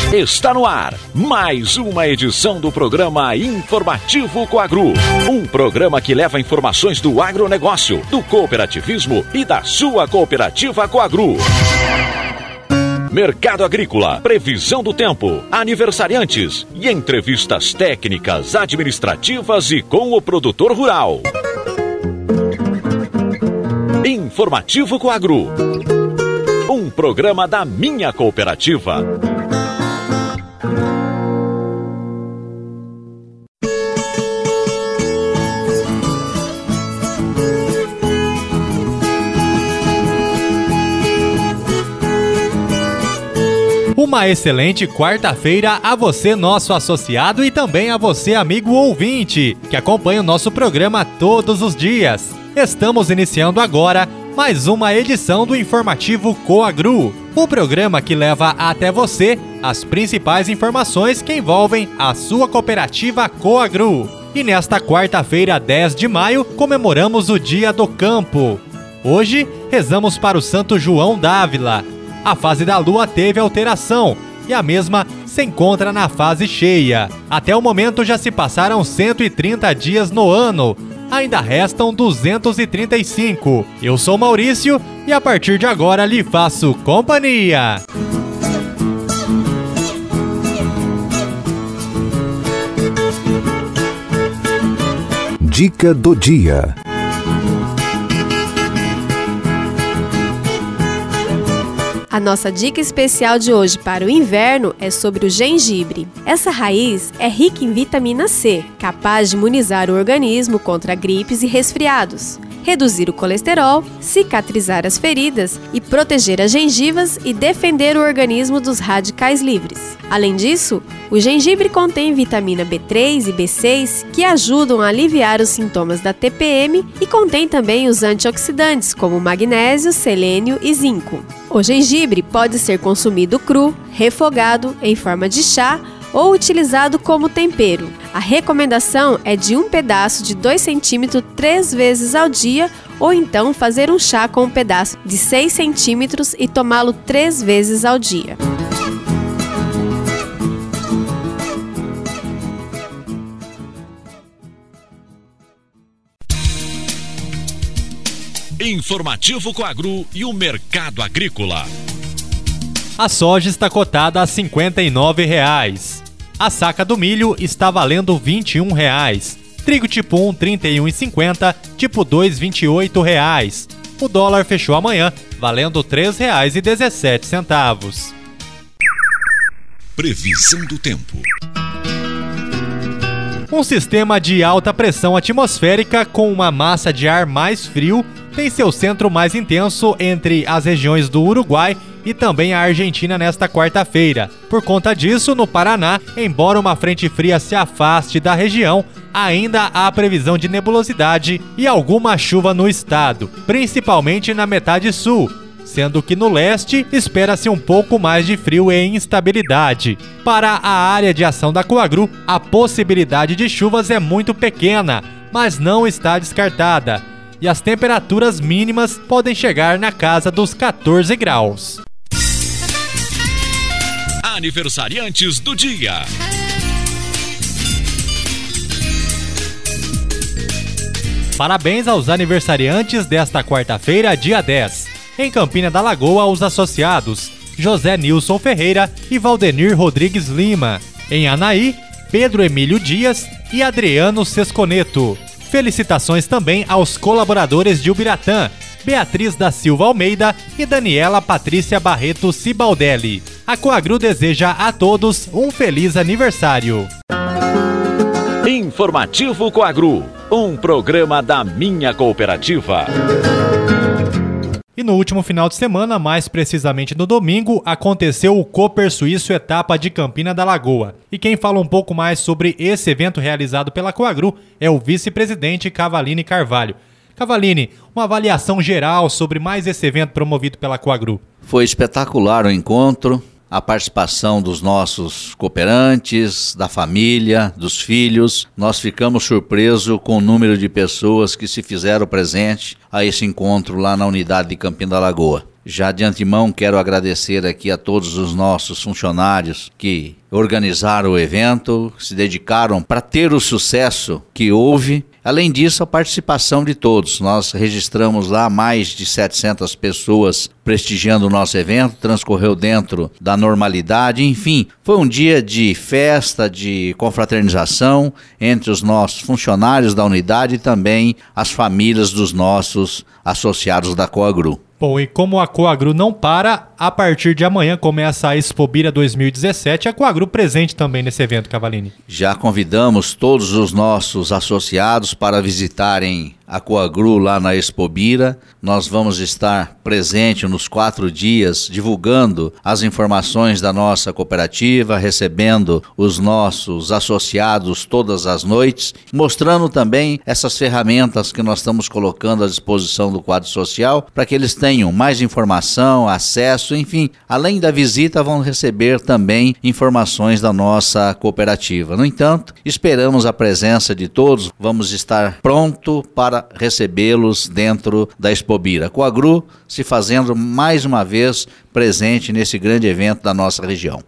Está no ar mais uma edição do programa Informativo Coagro. Um programa que leva informações do agronegócio, do cooperativismo e da sua cooperativa Coagro. Mercado agrícola, previsão do tempo, aniversariantes e entrevistas técnicas, administrativas e com o produtor rural. Informativo Coagro. Um programa da minha cooperativa. Uma excelente quarta-feira a você, nosso associado, e também a você, amigo ouvinte, que acompanha o nosso programa todos os dias. Estamos iniciando agora mais uma edição do Informativo Coagro, o programa que leva até você as principais informações que envolvem a sua cooperativa Coagro. E nesta quarta-feira, 10 de maio, comemoramos o Dia do Campo. Hoje, rezamos para o Santo João d'Ávila. A fase da lua teve alteração e a mesma se encontra na fase cheia. Até o momento já se passaram 130 dias no ano. Ainda restam 235. Eu sou Maurício e a partir de agora lhe faço companhia. Dica do dia. A nossa dica especial de hoje para o inverno é sobre o gengibre. Essa raiz é rica em vitamina C, capaz de imunizar o organismo contra gripes e resfriados, reduzir o colesterol, cicatrizar as feridas e proteger as gengivas e defender o organismo dos radicais livres. Além disso, o gengibre contém vitamina B3 e B6 que ajudam a aliviar os sintomas da TPM e contém também os antioxidantes como magnésio, selênio e zinco. O gengibre pode ser consumido cru, refogado, em forma de chá ou utilizado como tempero. A recomendação é de um pedaço de 2 cm 3 vezes ao dia ou então fazer um chá com um pedaço de 6 cm e tomá-lo 3 vezes ao dia. Informativo Coagro e o mercado agrícola. A soja está cotada a R$ 59,00. A saca do milho está valendo R$ 21,00. Trigo tipo 1, R$ 31,50, tipo 2, R$ 28,00. O dólar fechou amanhã valendo R$ 3,17. Previsão do tempo. Um sistema de alta pressão atmosférica com uma massa de ar mais frio tem seu centro mais intenso entre as regiões do Uruguai e também a Argentina nesta quarta-feira. Por conta disso, no Paraná, embora uma frente fria se afaste da região, ainda há previsão de nebulosidade e alguma chuva no estado, principalmente na metade sul, sendo que no leste espera-se um pouco mais de frio e instabilidade. Para a área de ação da Coagro, a possibilidade de chuvas é muito pequena, mas não está descartada, e as temperaturas mínimas podem chegar na casa dos 14 graus. Aniversariantes do dia. Parabéns aos aniversariantes desta quarta-feira, dia 10. Em Campina da Lagoa, os associados José Nilson Ferreira e Valdenir Rodrigues Lima. Em Anaí, Pedro Emílio Dias e Adriano Sesconeto. Felicitações também aos colaboradores de Ubiratã, Beatriz da Silva Almeida e Daniela Patrícia Barreto Cibaldelli. A Coagro deseja a todos um feliz aniversário. Informativo Coagro, um programa da minha cooperativa. E no último final de semana, mais precisamente no domingo, aconteceu o Cooper Suíço Etapa de Campina da Lagoa. E quem fala um pouco mais sobre esse evento realizado pela Coagro é o vice-presidente Cavalini Carvalho. Cavalini, uma avaliação geral sobre mais esse evento promovido pela Coagro. Foi espetacular o encontro, a participação dos nossos cooperantes, da família, dos filhos. Nós ficamos surpresos com o número de pessoas que se fizeram presente a esse encontro lá na unidade de Campina da Lagoa. Já de antemão quero agradecer aqui a todos os nossos funcionários que organizaram o evento, se dedicaram para ter o sucesso que houve. Além disso, a participação de todos. Nós registramos lá mais de 700 pessoas prestigiando o nosso evento, transcorreu dentro da normalidade, enfim, foi um dia de festa, de confraternização entre os nossos funcionários da unidade e também as famílias dos nossos associados da Coagru. Bom, e como a Coagru não para, a partir de amanhã começa a Expobira 2017, a Coagru presente também nesse evento, Cavalini. Já convidamos todos os nossos associados para visitarem a Coagru lá na Expobira. Nós vamos estar presente nos 4 dias, divulgando as informações da nossa cooperativa, recebendo os nossos associados todas as noites, mostrando também essas ferramentas que nós estamos colocando à disposição do quadro social, para que eles tenham mais informação, acesso, enfim, além da visita vão receber também informações da nossa cooperativa. No entanto, esperamos a presença de todos, vamos estar pronto para recebê-los dentro da Expobira. Coagru se fazendo mais uma vez presente nesse grande evento da nossa região.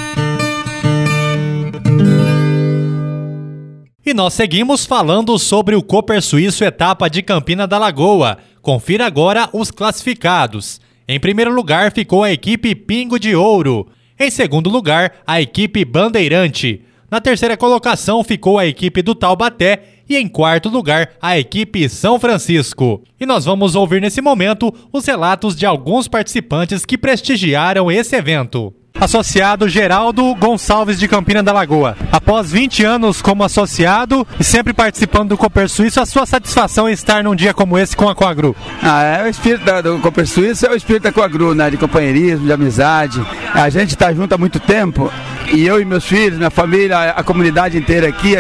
E nós seguimos falando sobre o Cooper Suíço etapa de Campina da Lagoa. Confira agora os classificados. Em primeiro lugar ficou a equipe Pingo de Ouro. Em segundo lugar, a equipe Bandeirante. Na terceira colocação ficou a equipe do Taubaté e em quarto lugar a equipe São Francisco. E nós vamos ouvir nesse momento os relatos de alguns participantes que prestigiaram esse evento. Associado Geraldo Gonçalves de Campina da Lagoa. Após 20 anos como associado e sempre participando do Cooper Suíço, a sua satisfação em estar num dia como esse com a Coagru? O espírito do Cooper Suíço é o espírito da Coagru, né? De companheirismo, de amizade. A gente está junto há muito tempo e eu e meus filhos, minha família, a comunidade inteira aqui,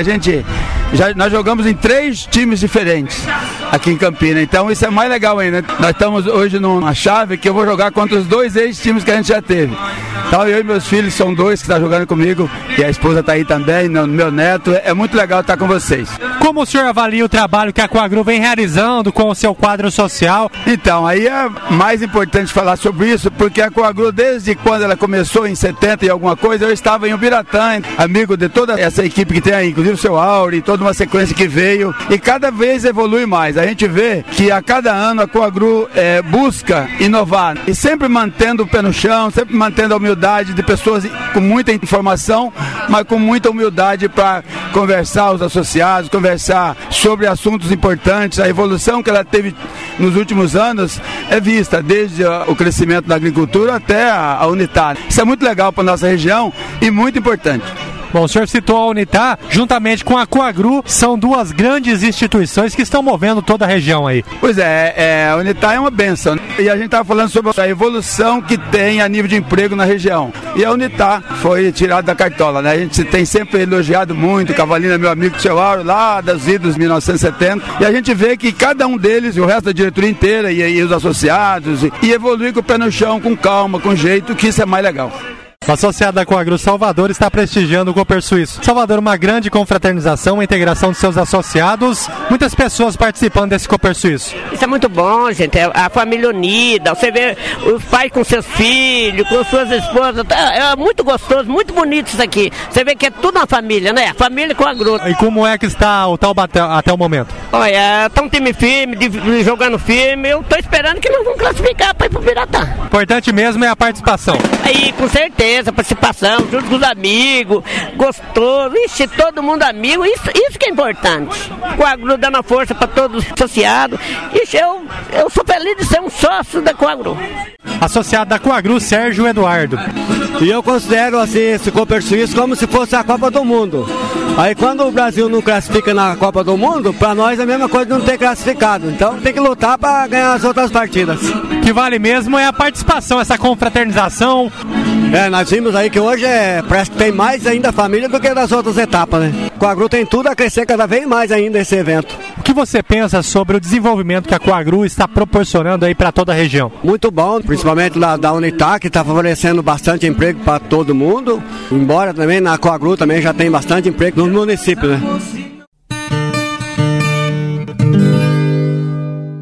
nós jogamos em 3 times diferentes aqui em Campina, então isso é mais legal ainda. Nós estamos hoje numa chave que eu vou jogar contra os 2 ex-times que a gente já teve. Então eu e meus filhos são 2 que estão jogando comigo e a esposa está aí também, meu neto. É muito legal estar com vocês. Como o senhor avalia o trabalho que a Coagru vem realizando com o seu quadro social? Então, aí é mais importante falar sobre isso, porque a Coagru, desde quando ela começou em 70 e alguma coisa, eu estava em Ubiratã, amigo de toda essa equipe que tem aí, inclusive o seu Auri, toda uma sequência que veio, e cada vez evolui mais. A gente vê que a cada ano a Coagru busca inovar, e sempre mantendo o pé no chão, sempre mantendo a humildade de pessoas com muita informação, mas com muita humildade para conversar os associados, conversar sobre assuntos importantes. A evolução que ela teve nos últimos anos é vista desde o crescimento da agricultura até a Unitar. Isso é muito legal para a nossa região e muito importante. Bom, o senhor citou a Unitar, juntamente com a Coagru, são 2 grandes instituições que estão movendo toda a região aí. Pois é, a Unitar é uma bênção. E a gente estava falando sobre a evolução que tem a nível de emprego na região. E a Unitar foi tirada da cartola, né? A gente tem sempre elogiado muito, o Cavalino é meu amigo, o seu Auro, lá das idas de 1970. E a gente vê que cada um deles, e o resto da diretoria inteira, e os associados, e evoluir com o pé no chão, com calma, com jeito, que isso é mais legal. O associado da Coagru Salvador está prestigiando o Cooper Suíço. Salvador, uma grande confraternização, uma integração de seus associados, muitas pessoas participando desse Cooper Suíço. Isso é muito bom, gente, a família unida, você vê os pais com seus filhos, com suas esposas, é muito gostoso, muito bonito isso aqui. Você vê que é tudo uma família, né? Família Coagru. E como é que está o Taubaté até o momento? Olha, tá um time firme, jogando firme, eu tô esperando que nós vamos classificar para ir pro Ubiratã. O importante mesmo é a participação. Aí, com certeza. Participação, junto com os amigos, gostoso, ixi, todo mundo amigo, isso que é importante. Coagru dando a força para todos os associados, ixi, eu sou feliz de ser um sócio da Coagru. Associado da Coagru, Sérgio Eduardo. E eu considero assim, esse Cooper Suíço como se fosse a Copa do Mundo. Aí quando o Brasil não classifica na Copa do Mundo, para nós é a mesma coisa de não ter classificado. Então tem que lutar para ganhar as outras partidas. O que vale mesmo é a participação, essa confraternização. Nós vimos aí que hoje parece que tem mais ainda família do que das outras etapas, né? A Coagru tem tudo a crescer cada vez mais ainda esse evento. O que você pensa sobre o desenvolvimento que a Coagru está proporcionando aí para toda a região? Muito bom, principalmente da Unitar, que está favorecendo bastante emprego para todo mundo. Embora também na Coagru também já tem bastante emprego nos municípios, né?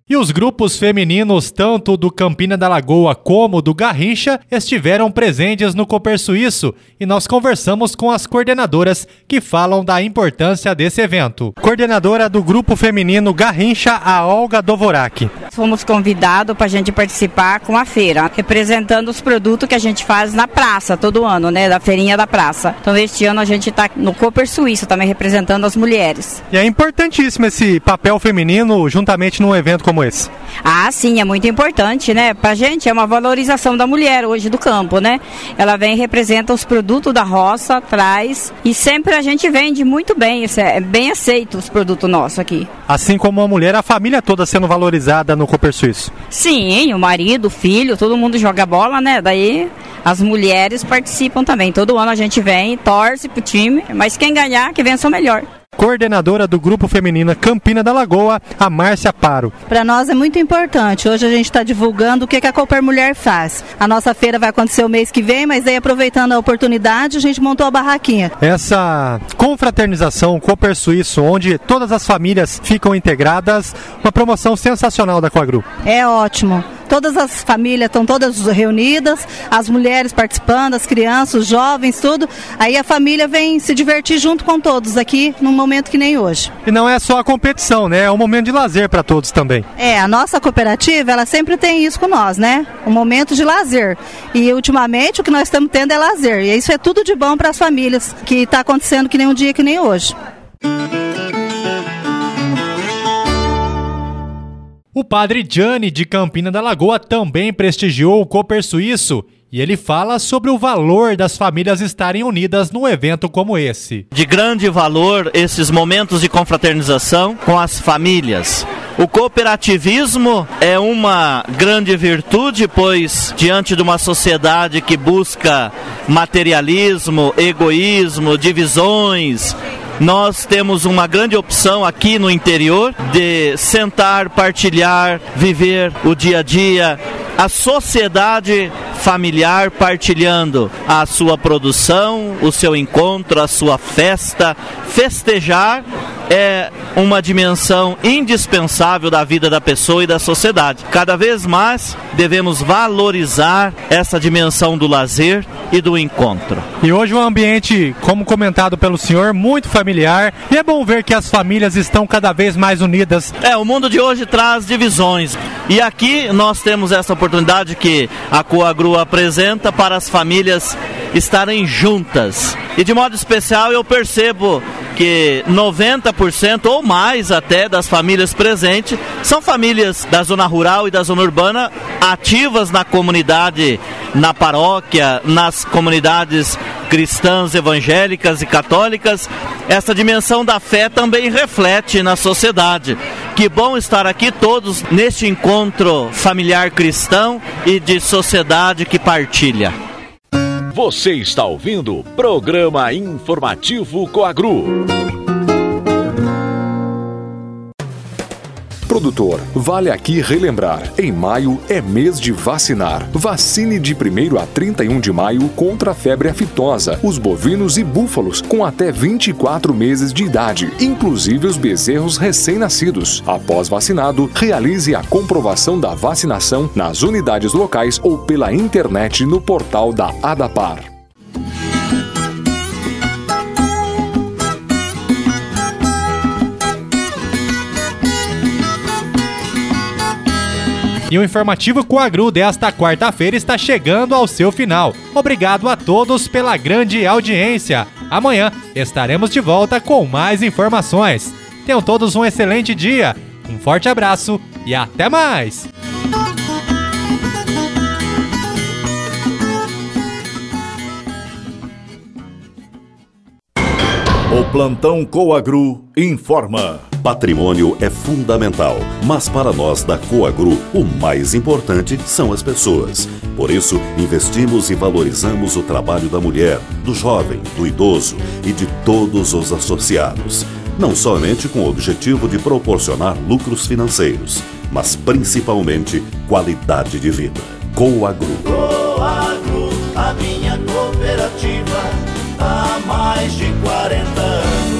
E os grupos femininos, tanto do Campina da Lagoa como do Garrincha, estiveram presentes no Cooper Suíço e nós conversamos com as coordenadoras que falam da importância desse evento. Coordenadora do grupo feminino Garrincha, a Olga Dovorak. Fomos convidados para a gente participar com a feira, representando os produtos que a gente faz na praça todo ano, né, da feirinha da praça. Então este ano a gente está no Cooper Suíço também representando as mulheres. E é importantíssimo esse papel feminino juntamente num evento como esse. Ah, sim, é muito importante, né? Pra gente é uma valorização da mulher hoje do campo, né? Ela vem e representa os produtos da roça, traz, e sempre a gente vende muito bem, é bem aceito os produtos nossos aqui. Assim como a mulher, a família toda sendo valorizada no Cooper Suíço. Sim, o marido, o filho, todo mundo joga bola, né? Daí as mulheres participam também. Todo ano a gente vem, torce pro time, mas quem ganhar, que vença o melhor. Coordenadora do Grupo Feminino Campina da Lagoa, a Márcia Paro. Para nós é muito importante. Hoje a gente está divulgando o que a Cooper Mulher faz. A nossa feira vai acontecer o mês que vem, mas aí aproveitando a oportunidade, a gente montou a barraquinha. Essa confraternização Cooper Suíço, onde todas as famílias ficam integradas, uma promoção sensacional da Coagru. É ótimo. Todas as famílias estão todas reunidas, as mulheres participando, as crianças, os jovens, tudo. Aí a família vem se divertir junto com todos aqui, num momento que nem hoje. E não é só a competição, né? É um momento de lazer para todos também. É, a nossa cooperativa, ela sempre tem isso com nós, né? Um momento de lazer. E ultimamente o que nós estamos tendo é lazer. E isso é tudo de bom para as famílias, que está acontecendo que nem um dia que nem hoje. O padre Gianni de Campina da Lagoa também prestigiou o Cooper Suíço e ele fala sobre o valor das famílias estarem unidas num evento como esse. De grande valor esses momentos de confraternização com as famílias. O cooperativismo é uma grande virtude, pois diante de uma sociedade que busca materialismo, egoísmo, divisões, nós temos uma grande opção aqui no interior de sentar, partilhar, viver o dia a dia, a sociedade familiar partilhando a sua produção, o seu encontro, a sua festa. Festejar é uma dimensão indispensável da vida da pessoa e da sociedade. Cada vez mais devemos valorizar essa dimensão do lazer e do encontro. E hoje um ambiente, como comentado pelo senhor, muito familiar, e é bom ver que as famílias estão cada vez mais unidas. O mundo de hoje traz divisões, e aqui nós temos essa oportunidade que a Coagru apresenta para as famílias estarem juntas. E de modo especial eu percebo que 90% ou mais até das famílias presentes são famílias da zona rural e da zona urbana ativas na comunidade, na paróquia, nas comunidades cristãs, evangélicas e católicas. Essa dimensão da fé também reflete na sociedade. Que bom estar aqui todos neste encontro familiar cristão e de sociedade que partilha. Você está ouvindo o Programa Informativo Coagru. Produtor, vale aqui relembrar, em maio é mês de vacinar. Vacine de 1º a 31 de maio contra a febre aftosa, os bovinos e búfalos com até 24 meses de idade, inclusive os bezerros recém-nascidos. Após vacinado, realize a comprovação da vacinação nas unidades locais ou pela internet no portal da ADAPAR. E o Informativo Coagru desta quarta-feira está chegando ao seu final. Obrigado a todos pela grande audiência. Amanhã estaremos de volta com mais informações. Tenham todos um excelente dia, um forte abraço e até mais! O Plantão Coagru informa. Patrimônio é fundamental, mas para nós da Coagru, o mais importante são as pessoas. Por isso, investimos e valorizamos o trabalho da mulher, do jovem, do idoso e de todos os associados. Não somente com o objetivo de proporcionar lucros financeiros, mas principalmente qualidade de vida. Coagru. Coagru, a minha cooperativa, há mais de 40 anos.